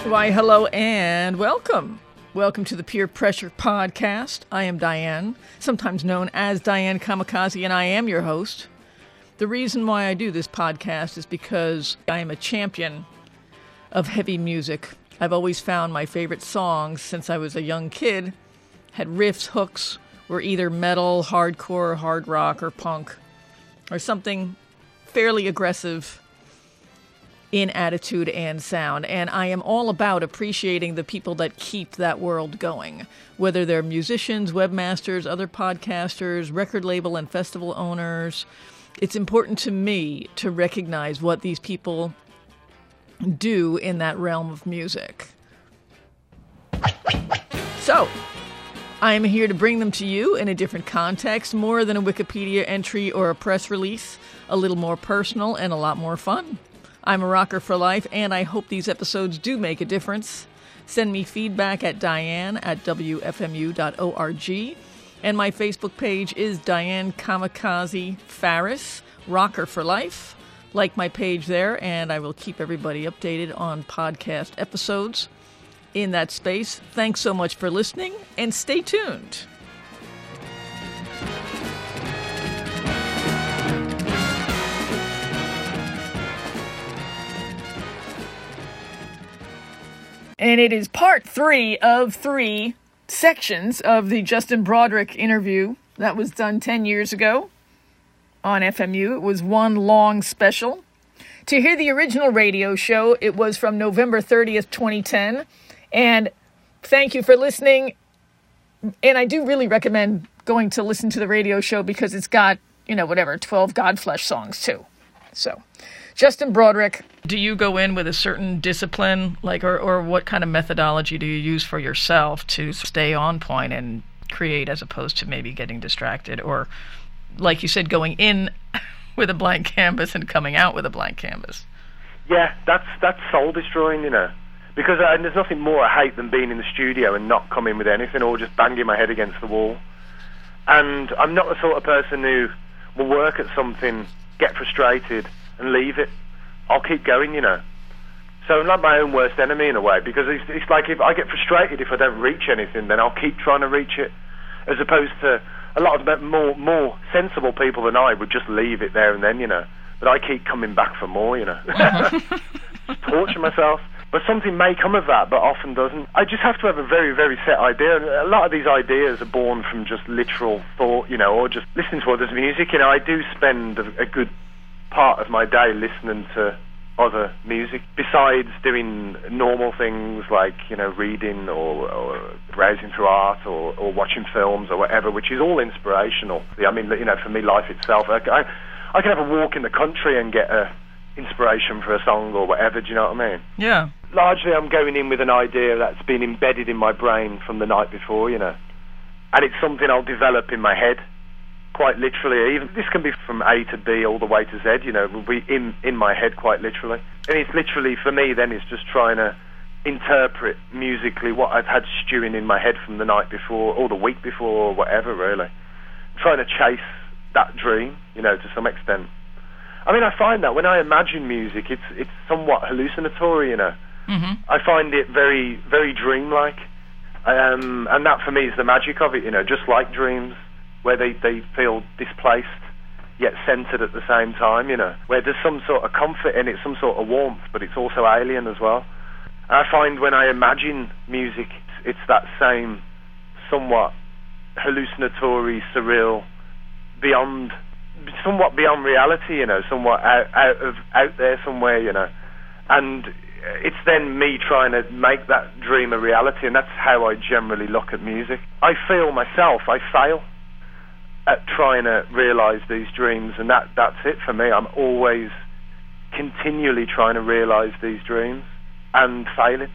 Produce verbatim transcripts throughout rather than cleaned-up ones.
Why, hello and welcome. Welcome to the Peer Pressure Podcast. I am Diane, sometimes known as Diane Kamikaze, and I am your host. The reason why I do this podcast is because I am a champion of heavy music. I've always found my favorite songs since I was a young kid had riffs, hooks, were either metal, hardcore, hard rock, or punk, or something fairly aggressive in attitude and sound. And I am all about appreciating the people that keep that world going, whether they're musicians, webmasters, other podcasters, record label and festival owners. It's important to me to recognize what these people do in that realm of music. So, I'm here to bring them to you in a different context, more than a Wikipedia entry or a press release, a little more personal and a lot more fun. I'm a rocker for life, and I hope these episodes do make a difference. Send me feedback at Diane at W F M U dot org, and my Facebook page is Diane Kamikaze Farris, Rocker for Life. Like my page there, and I will keep everybody updated on podcast episodes in that space. Thanks so much for listening, and stay tuned. And it is part three of three sections of the Justin Broadrick interview that was done ten years ago on F M U. It was one long special. To hear the original radio show, it was from November thirtieth, twenty ten. And thank you for listening. And I do really recommend going to listen to the radio show because it's got, you know, whatever, twelve Godflesh songs too. So, Justin Broadrick. Do you go in with a certain discipline, like, or, or what kind of methodology do you use for yourself to stay on point and create as opposed to maybe getting distracted? Or, like you said, going in with a blank canvas and coming out with a blank canvas? Yeah, that's that's soul destroying, you know. Because uh, there's nothing more I hate than being in the studio and not coming with anything or just banging my head against the wall. And I'm not the sort of person who will work at something, get frustrated, and leave it. I'll keep going, you know. So I'm like my own worst enemy in a way, because it's, it's like if I get frustrated if I don't reach anything, then I'll keep trying to reach it, as opposed to a lot of more more sensible people than I would just leave it there and then, you know. But I keep coming back for more, you know. Torture myself. But something may come of that, but often doesn't. I just have to have a very, very set idea. A lot of these ideas are born from just literal thought, you know, or just listening to others' music. You know, I do spend a, a good part of my day listening to other music, besides doing normal things like, you know, reading or, or browsing through art or, or watching films or whatever, which is all inspirational. I mean, you know, for me, life itself, I, I, I can have a walk in the country and get a inspiration for a song or whatever, do you know what I mean? Yeah. Largely I'm going in with an idea that's been embedded in my brain from the night before, you know, and it's something I'll develop in my head, quite literally. Even this can be from A to B all the way to Z, you know, will be in, in my head quite literally. And it's literally, for me then, it's just trying to interpret musically what I've had stewing in my head from the night before or the week before or whatever, really. Trying to chase that dream, you know, to some extent. I mean, I find that when I imagine music, it's it's somewhat hallucinatory, you know. Mm-hmm. I find it very, very dreamlike. Um, and that, for me, is the magic of it, you know, just like dreams, where they, they feel displaced, yet centered at the same time, you know, where there's some sort of comfort in it, some sort of warmth, but it's also alien as well. And I find when I imagine music, it's, it's that same somewhat hallucinatory, surreal, beyond... somewhat beyond reality, you know, somewhat out, out of out there somewhere, you know, and it's then me trying to make that dream a reality, and that's how I generally look at music. I feel myself, I fail at trying to realise these dreams, and that that's it for me. I'm always continually trying to realise these dreams and failing.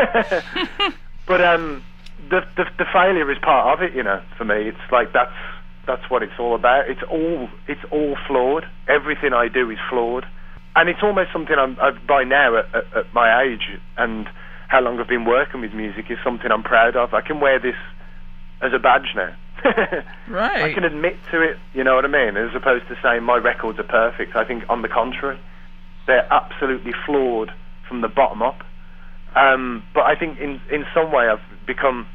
But um, the, the the failure is part of it, you know. For me, it's like that's. That's what it's all about. It's all it's all flawed. Everything I do is flawed, and it's almost something I'm I've, by now at, at, at my age and how long I've been working with music is something I'm proud of. I can wear this as a badge now. Right. I can admit to it. You know what I mean? As opposed to saying my records are perfect. I think on the contrary, they're absolutely flawed from the bottom up, Um, but I think in in some way I've become,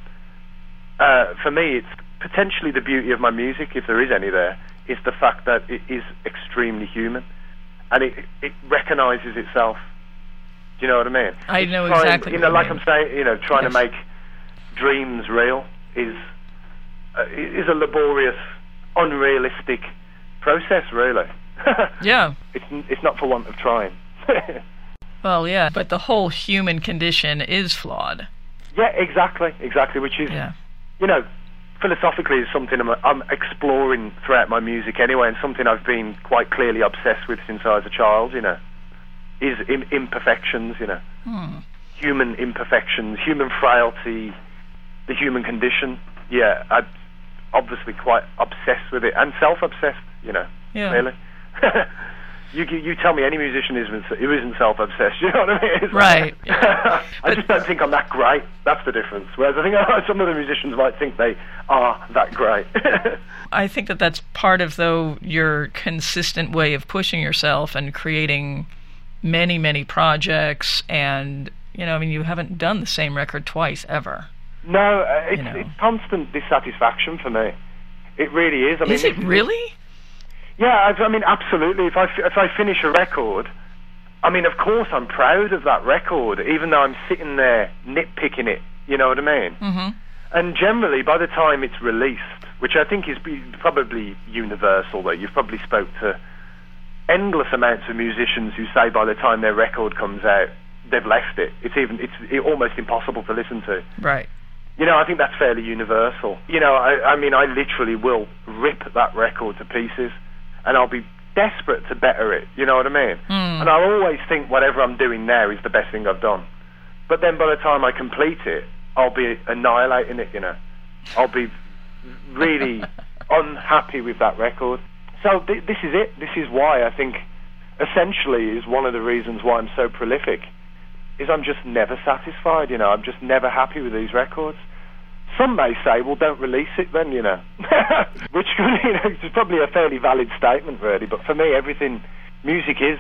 uh, for me, it's potentially the beauty of my music, if there is any there, is the fact that it is extremely human, and it it recognises itself. Do you know what I mean? I know trying, exactly. You know, what like you mean. I'm saying, you know, trying Yes. to make dreams real is uh, is a laborious, unrealistic process, really. Yeah. It's it's not for want of trying. Well, yeah, but the whole human condition is flawed. Yeah, exactly, exactly. Which is, Yeah. you know, philosophically is something I'm, I'm exploring throughout my music anyway, and something I've been quite clearly obsessed with since I was a child. You know, is im- imperfections. You know, Hmm. human imperfections, human frailty, the human condition. Yeah, I'm obviously quite obsessed with it, and self-obsessed. You know, Yeah. really. You, you you tell me any musician isn't who isn't self-obsessed. You know what I mean? It's Right. like- I just don't think I'm that great. That's the difference. Whereas I think some other musicians might think they are that great. I think that that's part of, though, your consistent way of pushing yourself and creating many, many projects. And, you know, I mean, you haven't done the same record twice, ever. No, uh, it's, You know. it's constant dissatisfaction for me. It really is. I mean, Is it it's- really? Yeah, I, I mean, absolutely. If I, f- if I finish a record, I mean, of course I'm proud of that record, even though I'm sitting there nitpicking it, you know what I mean? Mm-hmm. And generally, by the time it's released, which I think is be- probably universal, though, you've probably spoke to endless amounts of musicians who say by the time their record comes out, they've left it. It's even it's it, almost impossible to listen to. Right. You know, I think that's fairly universal. You know, I, I mean, I literally will rip that record to pieces, and I'll be desperate to better it, you know what I mean? Mm. And I'll always think whatever I'm doing now is the best thing I've done. But then by the time I complete it, I'll be annihilating it, you know. I'll be really unhappy with that record. So th- this is it. This is why I think, essentially, is one of the reasons why I'm so prolific, is I'm just never satisfied, you know. I'm just never happy with these records. Some may say, well, don't release it then, you know. Which, you know, is probably a fairly valid statement, really. But for me, everything, music is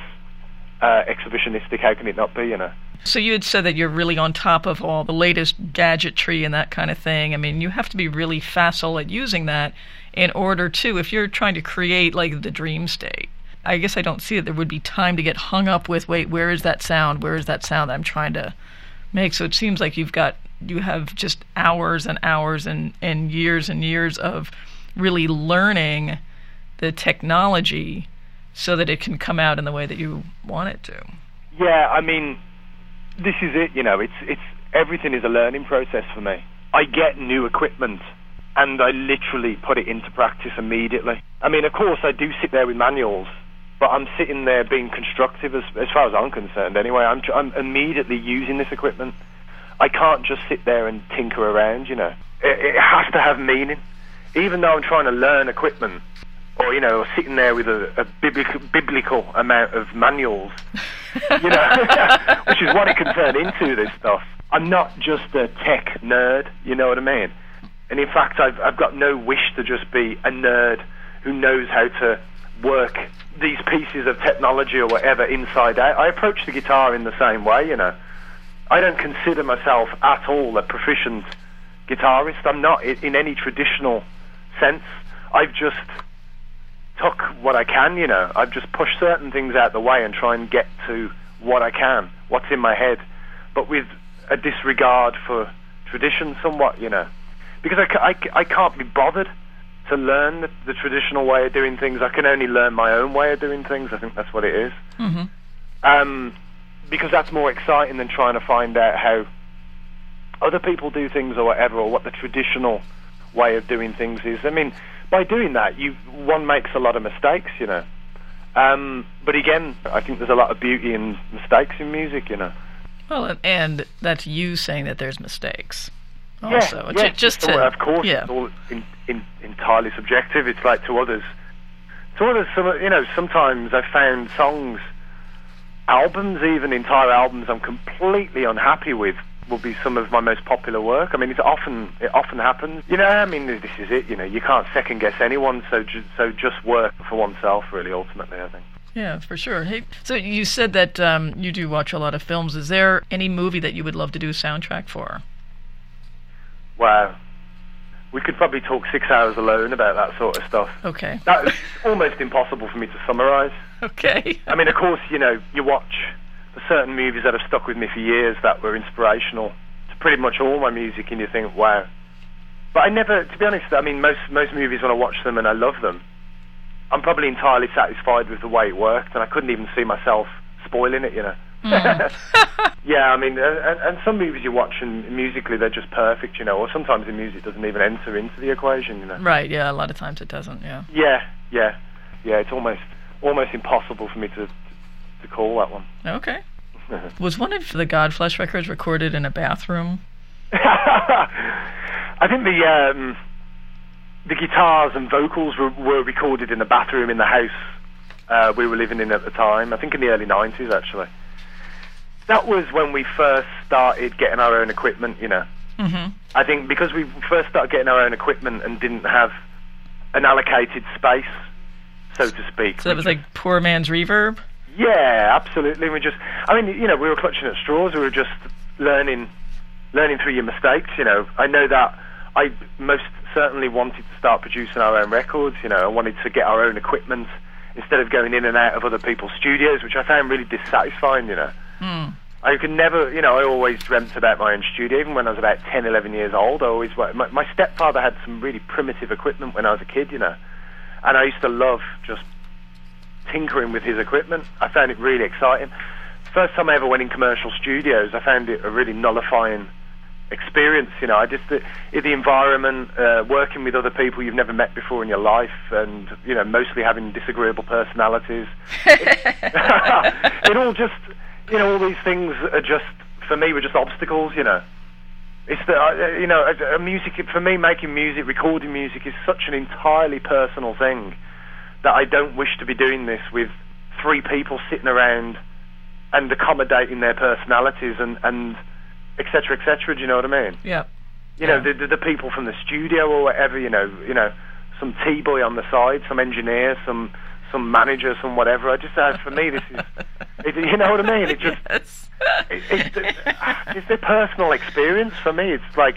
uh, exhibitionistic. How can it not be, you know? So you had said that you're really on top of all the latest gadgetry and that kind of thing. I mean, you have to be really facile at using that in order to, if you're trying to create, like, the dream state. I guess I don't see that there would be time to get hung up with, wait, where is that sound? Where is that sound that I'm trying to make? So it seems like you've got, you have just hours and hours and, and years and years of really learning the technology so that it can come out in the way that you want it to. Yeah, I mean, this is it, you know, it's it's everything is a learning process for me. I get new equipment and I literally put it into practice immediately. I mean, of course, I do sit there with manuals, but I'm sitting there being constructive as, as far as I'm concerned anyway. I'm, tr- I'm immediately using this equipment. I can't just sit there and tinker around, you know. It, it has to have meaning. Even though I'm trying to learn equipment, or, you know, sitting there with a, a biblical, biblical amount of manuals, you know, which is what it can turn into, this stuff. I'm not just a tech nerd, you know what I mean? And in fact, I've, I've got no wish to just be a nerd who knows how to work these pieces of technology or whatever inside out. I approach the guitar in the same way, you know. I don't consider myself at all a proficient guitarist. I'm not in, in any traditional sense. I've just took what I can, you know. I've just pushed certain things out the way and try and get to what I can, what's in my head, but with a disregard for tradition somewhat, you know. Because I, ca- I, ca- I can't be bothered to learn the, the traditional way of doing things. I can only learn my own way of doing things. I think that's what it is. Mm-hmm. Um, because that's more exciting than trying to find out how other people do things or whatever, or what the traditional way of doing things is. I mean, by doing that, you one makes a lot of mistakes, you know. Um, but again, I think there's a lot of beauty in mistakes in music, you know. Well, and that's you saying that there's mistakes. Also, yeah, yeah. J- just to, well, of course, yeah. it's all in, in, entirely subjective. It's like to others. To others, some, you know, sometimes I've found songs, albums, even entire albums, I'm completely unhappy with. Will be some of my most popular work. I mean, it's often it often happens. You know, I mean, this is it. You know, you can't second guess anyone. So, ju- so just work for oneself, really. Ultimately, I think. Yeah, for sure. Hey, so you said that um, you do watch a lot of films. Is there any movie that you would love to do a soundtrack for? Wow. We could probably talk six hours alone about that sort of stuff. Okay. That's almost impossible for me to summarise. Okay. I mean, of course, you know, you watch the certain movies that have stuck with me for years that were inspirational to pretty much all my music, and you think, wow. But I never, to be honest, I mean, most most movies, when I watch them and I love them, I'm probably entirely satisfied with the way it worked, and I couldn't even see myself spoiling it, you know. Mm. Yeah, I mean, and, and some movies you watch and musically they're just perfect, you know, or sometimes the music doesn't even enter into the equation, you know. Right, yeah, a lot of times it doesn't, yeah. Yeah, yeah, yeah, it's almost almost impossible for me to to call that one. Okay. Was one of the Godflesh records recorded in a bathroom? I think the um, the guitars and vocals were, were recorded in a bathroom in the house uh, we were living in at the time. I think in the early nineties, actually. That was when we first started getting our own equipment, you know. Mm-hmm. I think because we first started getting our own equipment and didn't have an allocated space, so to speak. So that was like poor man's reverb? Yeah, absolutely. We just, I mean, you know, we were clutching at straws. We were just learning, learning through your mistakes, you know. I know that I most certainly wanted to start producing our own records, you know. I wanted to get our own equipment instead of going in and out of other people's studios, which I found really dissatisfying, you know. Mm. I could never, you know, I always dreamt about my own studio, even when I was about ten, eleven years old. I always, my, my stepfather had some really primitive equipment when I was a kid, you know, and I used to love just tinkering with his equipment. I found it really exciting. First time I ever went in commercial studios, I found it a really nullifying experience, you know. I just, the, the environment, uh, working with other people you've never met before in your life, and, you know, mostly having disagreeable personalities. it, it all just... You know, all these things are just, for me, were just obstacles, you know. It's the, uh, you know, a, a music, for me, making music, recording music is such an entirely personal thing that I don't wish to be doing this with three people sitting around and accommodating their personalities and, and et cetera, et cetera, do you know what I mean? Yeah. You yeah. know, the, the, the people from the studio or whatever, you know, you know, some T-boy on the side, some engineer, some... some manager, some whatever. I just, uh, for me, this is, it, you know what I mean? It just, yes. it, it, it, it's their personal experience for me. It's like,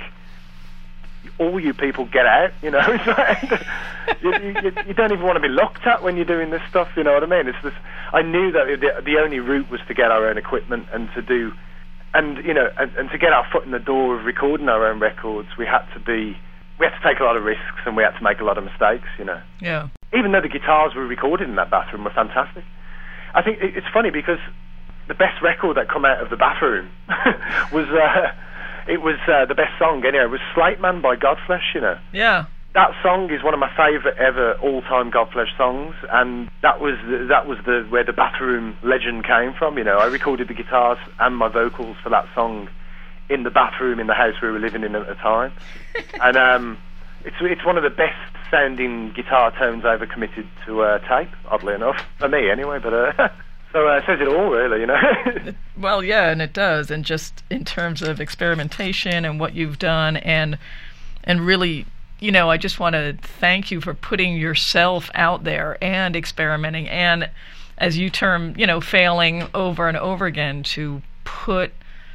all you people get out, you know? It's like, you, you, you don't even want to be looked at when you're doing this stuff, you know what I mean? It's this, I knew that the, the only route was to get our own equipment and to do, and, you know, and, and to get our foot in the door of recording our own records, we had to be, we had to take a lot of risks and we had to make a lot of mistakes, you know? Yeah. Even though the guitars were recorded in that bathroom were fantastic. I think it's funny because the best record that come out of the bathroom was, uh, it was uh, the best song anyway, it was Slate Man by Godflesh, you know. Yeah. That song is one of my favourite ever all-time Godflesh songs, and that was the, that was the where the bathroom legend came from, you know. I recorded the guitars and my vocals for that song in the bathroom in the house we were living in at the time. And um, it's it's one of the best sounding guitar tones I ever committed to uh, tape, oddly enough, for me anyway, but uh, so uh, it says it all really, you know. Well, yeah, and it does, and just in terms of experimentation and what you've done, and and really, you know, I just want to thank you for putting yourself out there and experimenting, and as you term, you know, failing over and over again to put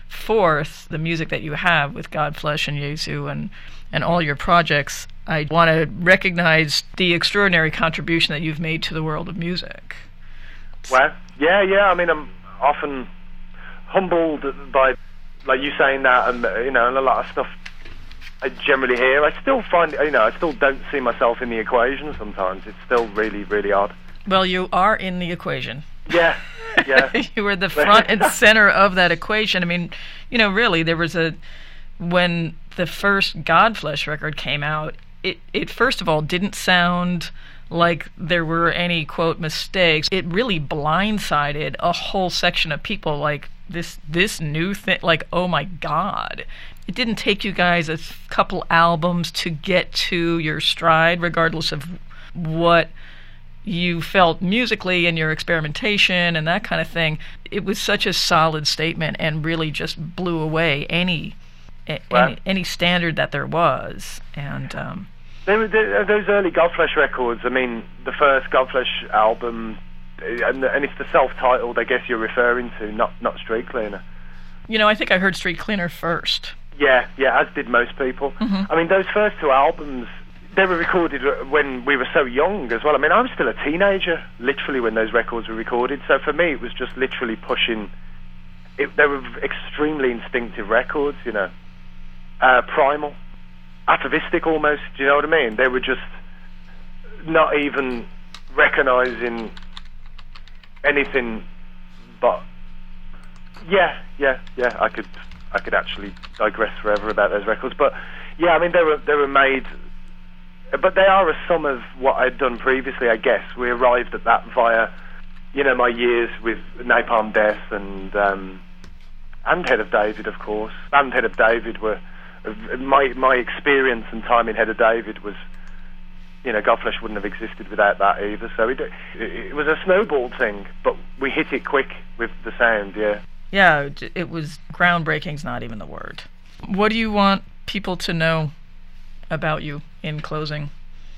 forth the music that you have with Godflesh and Jesu and and all your projects. I want to recognize the extraordinary contribution that you've made to the world of music. Well, yeah, yeah. I mean, I'm often humbled by, like you saying that, and you know, and a lot of stuff I generally hear. I still find, you know, I still don't see myself in the equation sometimes. It's still really, really odd. Well, you are in the equation. Yeah, yeah. You were the front and center of that equation. I mean, you know, really, there was a, when the first Godflesh record came out, it, it first of all didn't sound like there were any, quote, mistakes. It really blindsided a whole section of people, like, this this new thing, like, oh my God. It didn't take you guys a couple albums to get to your stride, regardless of what you felt musically and your experimentation and that kind of thing. It was such a solid statement and really just blew away any wow. any, any standard that there was. And um, they were, they, those early Godflesh records, I mean, the first Godflesh album and, and it's the self-titled, I guess you're referring to, not not Street Cleaner. You know, I think I heard Street Cleaner first. Yeah, yeah, as did most people. Mm-hmm. I mean, those first two albums, they were recorded when we were so young as well. I mean, I was still a teenager, literally, when those records were recorded. So for me, it was just literally pushing. It, they were extremely instinctive records, you know, uh, primal, atavistic almost. Do you know what I mean? They were just not even recognizing anything, but yeah, yeah, yeah. I could, I could actually digress forever about those records, but yeah, I mean, they were they were made. But they are a sum of what I'd done previously, I guess. We arrived at that via, you know, my years with Napalm Death and um, and Head of David, of course. And Head of David were my my experience and time in Head of David was, you know, Godflesh wouldn't have existed without that either. So it, it was a snowball thing, but we hit it quick with the sound. Yeah. Yeah, it was groundbreaking's not even the word. What do you want people to know about you in closing?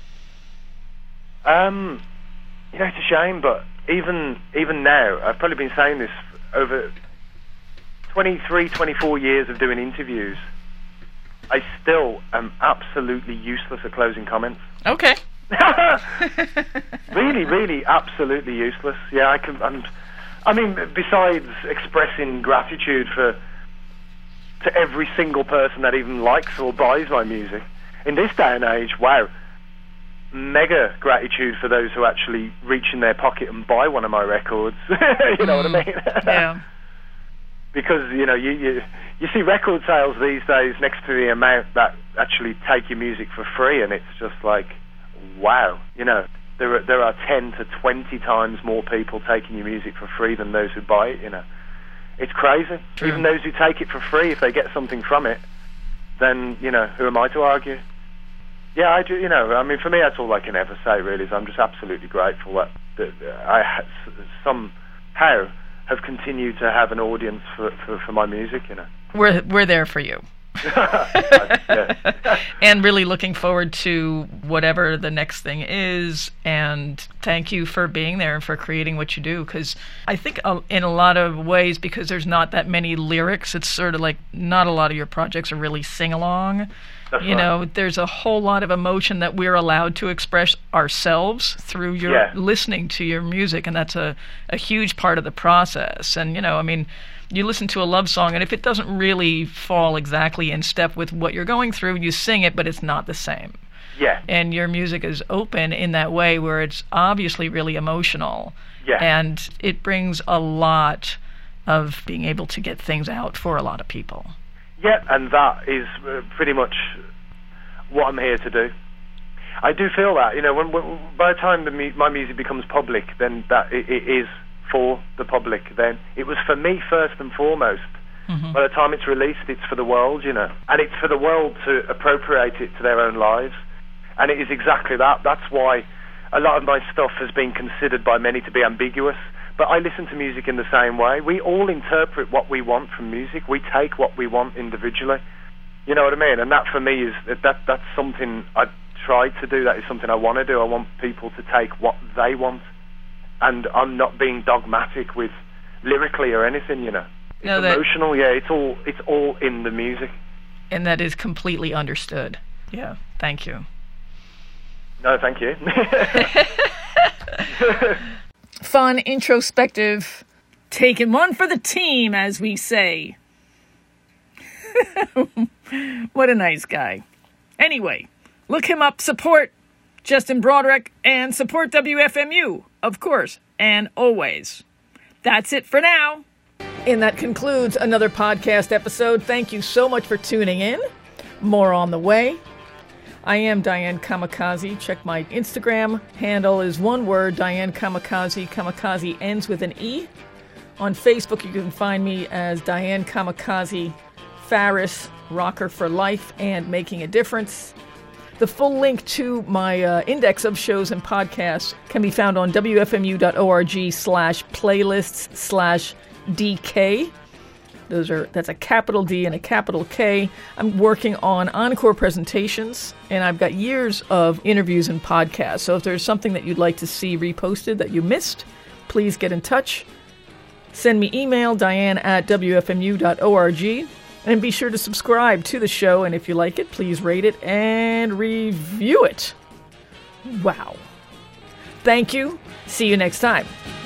Um, you know, it's a shame, but even even now, I've probably been saying this over twenty-three, twenty-four years of doing interviews, I still am absolutely useless at closing comments. Okay. really, really, absolutely useless. Yeah, I can. I'm, I mean, besides expressing gratitude for to every single person that even likes or buys my music. In this day and age, wow, mega gratitude for those who actually reach in their pocket and buy one of my records. You know mm, what I mean? Yeah. Because, you know, you, you you see record sales these days next to the amount that actually take your music for free, and it's just like, wow. You know, there are, there are ten to twenty times more people taking your music for free than those who buy it, you know. It's crazy. True. Even those who take it for free, if they get something from it, then, you know, who am I to argue? Yeah, I do, you know, I mean, for me, that's all I can ever say, really, is I'm just absolutely grateful that, that I ha- somehow have continued to have an audience for, for, for my music, you know. We're, we're there for you. And really looking forward to whatever the next thing is, and thank you for being there and for creating what you do, because I think in a lot of ways, because there's not that many lyrics, it's sort of like not a lot of your projects are really sing-along. That's you right. know, there's a whole lot of emotion that we're allowed to express ourselves through your yeah. listening to your music, and that's a, a huge part of the process. And, you know, I mean, you listen to a love song, and if it doesn't really fall exactly in step with what you're going through, you sing it, but it's not the same. Yeah. And your music is open in that way where it's obviously really emotional. Yeah. And it brings a lot of being able to get things out for a lot of people. Yeah, and that is uh, pretty much what I'm here to do. I do feel that, you know, when, when by the time the mu- my music becomes public, then that it, it is for the public. Then it was for me first and foremost. Mm-hmm. By the time it's released, it's for the world, you know, and it's for the world to appropriate it to their own lives. And it is exactly that. That's why a lot of my stuff has been considered by many to be ambiguous. But I listen to music in the same way. We all interpret what we want from music. We take what we want individually. You know what I mean? And that for me is that that's something I've tried to do. That is something I want to do. I want people to take what they want. And I'm not being dogmatic with lyrically or anything, you know. It's no, that, emotional, yeah. It's all it's all in the music. And that is completely understood. Yeah, thank you. No, thank you. Fun, introspective, taking one for the team, as we say. What a nice guy. Anyway, look him up, support Justin Broderick, and support W F M U, of course, and always. That's it for now. And that concludes another podcast episode. Thank you so much for tuning in. More on the way. I am Diane Kamikaze. Check my Instagram handle is one word, Diane Kamikaze. Kamikaze ends with an E. On Facebook, you can find me as Diane Kamikaze, Faris, Rocker for Life, and Making a Difference. The full link to my uh, index of shows and podcasts can be found on wfmu.org slash playlists slash DK. Those are, that's a capital D and a capital K. I'm working on encore presentations, and I've got years of interviews and podcasts. So if there's something that you'd like to see reposted that you missed, please get in touch. Send me email, Diane at W F M U dot org. And be sure to subscribe to the show. And if you like it, please rate it and review it. Wow. Thank you. See you next time.